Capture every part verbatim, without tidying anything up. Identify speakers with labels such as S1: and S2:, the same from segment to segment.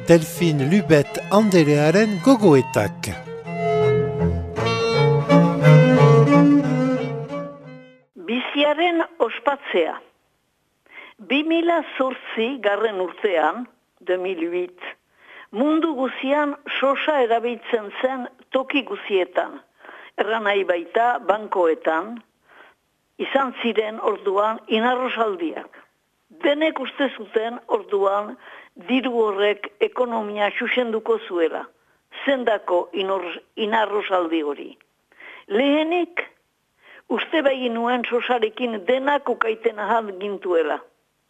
S1: Delfin Lubet Anderearen gogoetak.
S2: Biziaren ospatzea. bi mila zortzi garren urtean, deux mille huit, mundu guzian sosa erabiltzen zen toki guzietan. Erran nahi baita bankoetan, izan ziren orduan inarrosaldiak. Denek uste zuten orduan diru horrek ekonomia xuxenduko zuela. Zendako inarrosaldi hori. Lehenik, uste begin nuen sosarekin denak ukaiten ahal gintuela.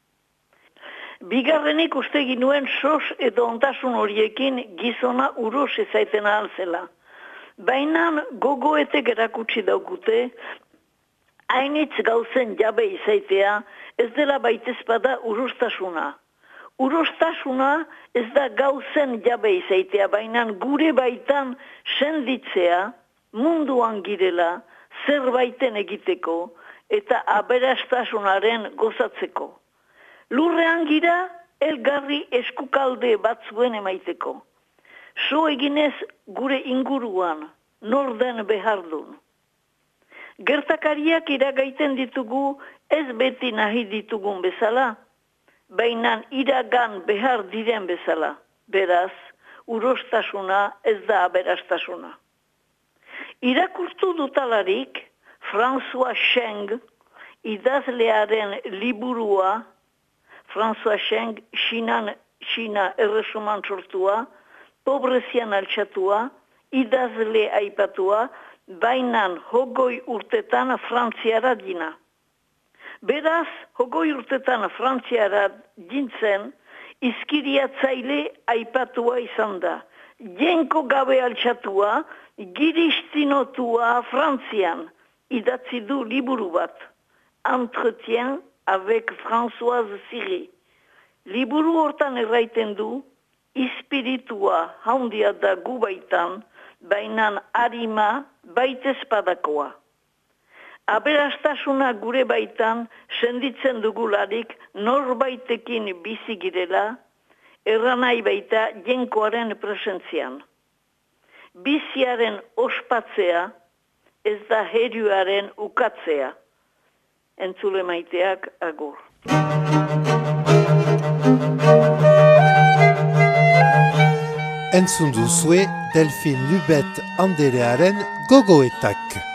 S2: Bigarrenik uste ginuen sos edo ontasun horiekin gizona uros ezaiten ahal zela. Baina gogoetek erakutsi daukute, hainitz gauzen jabe izaitea ez dela baitezpada urostasuna. Urostasuna ez da gauzen jabe izaitea, baina gure baitan senditzea, munduan girela, zerbaiten egiteko eta aberastasunaren gozatzeko. Lurrean gira, elgarri eskukalde batzuen emaiteko. So eginez gure inguruan, norden behardun. Gertakariak iragaiten ditugu ez beti nahi ditugun bezala, baina iragan behar diren bezala. Beraz, urostasuna ez da aberastasuna. Irakurtu dutalarik, François Cheng, idazlearen liburua, François Cheng, Xinan, Xina erresuman sortua, pobrezian altxatua, idazle aipatua, bainan hogoi urtetan Frantziara dina. Beraz, hogoi urtetan Frantziara dintzen, izkiriatzaile aipatua izan da. Jenko gabe altxatua, giristinotua Frantzian, idatzi du liburu bat. Entretien avec Françoise Siré. Liburu hortan erraiten du, espiritua handia da gu baitan, bainan harima baitezpadakoa. Aberastasuna gure baitan senditzen dugularik norbaitekin bizi girela, erranai baita jenkoaren presentzian. Biziaren ospatzea ez da herioaren ukatzea. Entzule maiteak agur.
S1: Entzun duzue Delfin Lubet Anderearen gogoetak.